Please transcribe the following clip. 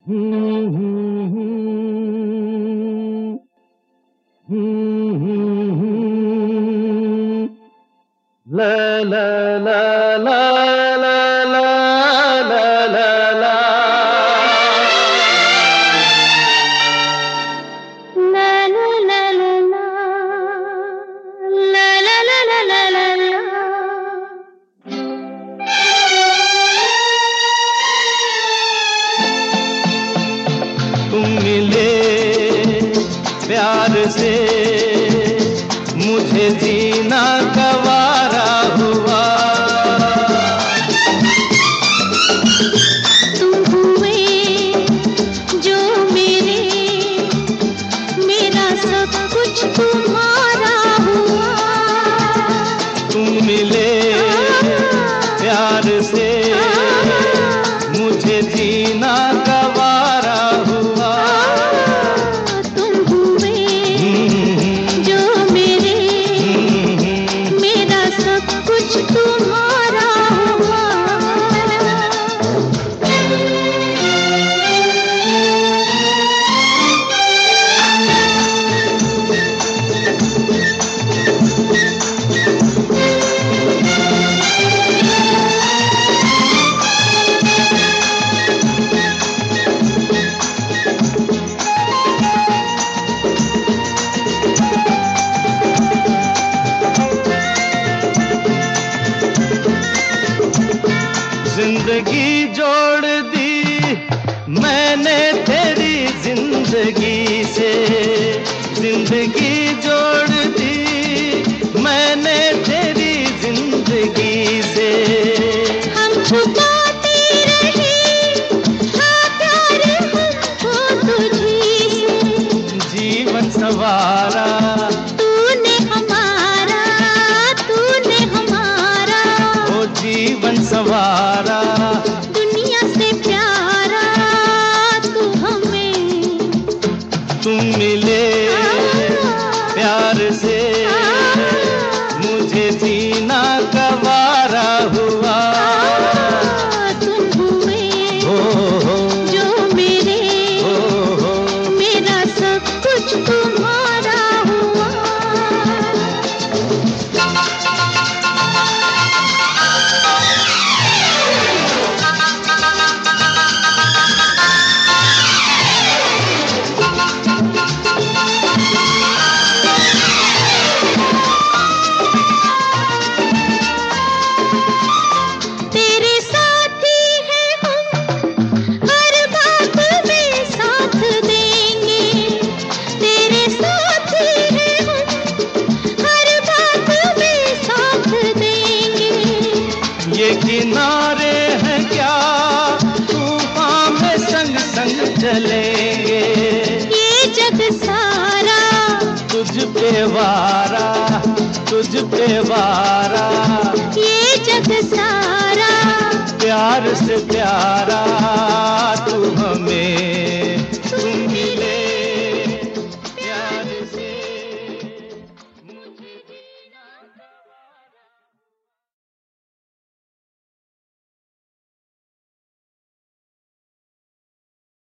ला ला ला ला ला ला ला ला ला तुम मिले प्यार से मुझे जीना गवारा हुआ। तुम हुए जो मेरे, मेरा सब कुछ तुम्हारा हुआ। तुम मिले प्यार से मुझे जीना गवारा हुआ। तुम हुए जो मेरे, मेरा सब कुछ तुम्हारा हुआ। जिंदगी जोड़ दी मैंने तेरी जिंदगी से, जिंदगी जोड़ दी मैंने तेरी जिंदगी से। हम छुपाते रहे हाँ प्यार हमको तुझी से। जीवन सवारा तूने हमारा, तूने हमारा। ओ जीवन सवारा, दुनिया से प्यारा तू हमें। तुम मिले प्यार से मुझे जीना गवारा हुआ। तुम हुए जो मेरे, मेरा सब कुछ तुम्हारा हुआ। तेरे साथी हैं हम, हर बात में साथ देंगे। तेरे साथी हैं हम, हर बात में साथ देंगे। ये किनारे हैं क्या तूफान में संग संग चलेंगे। ये जग सारा तुझ पे वारा, तुझ पे वारा, ये जग सारा प्यार से प्यारा